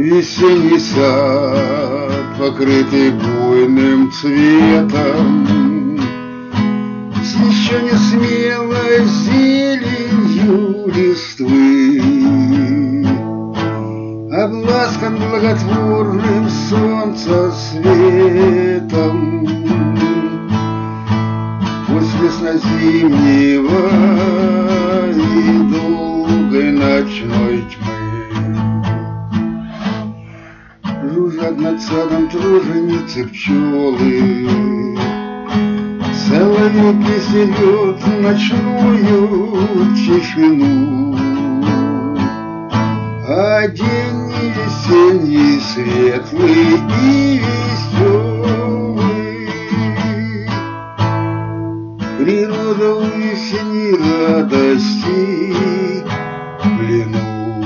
Весенний сад, покрытый буйным цветом, с еще не смелой зеленью листвы, обласкан благотворным солнцесветом. После весно-зимнего и долгой ночной тьмы жужжат над садом труженицы пчелы, соловей песнет ночную тишину. А день и весенний, светлый и веселый, природа в весенней радости плену.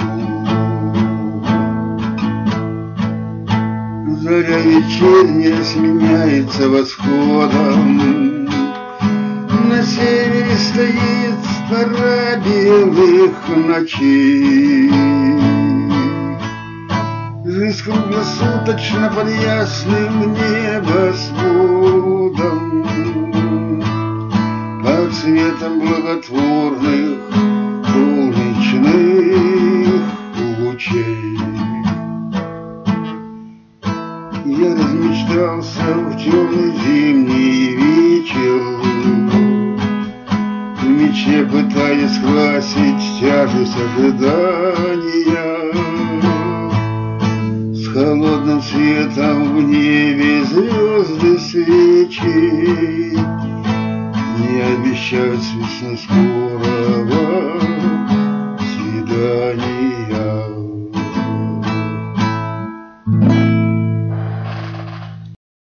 Заря вечерняя сменяется восходом, на севере стоит пора белых ночей. Жизнь круглосуточно под ясным небосводом, под светом благотворных солнечных лучей. Я размечтался в темный зимний вечер, в мечте пытаясь скрасить тяжесть ожидания. С холодным светом в небе звезды свечи не обещают с весны скорого свидания.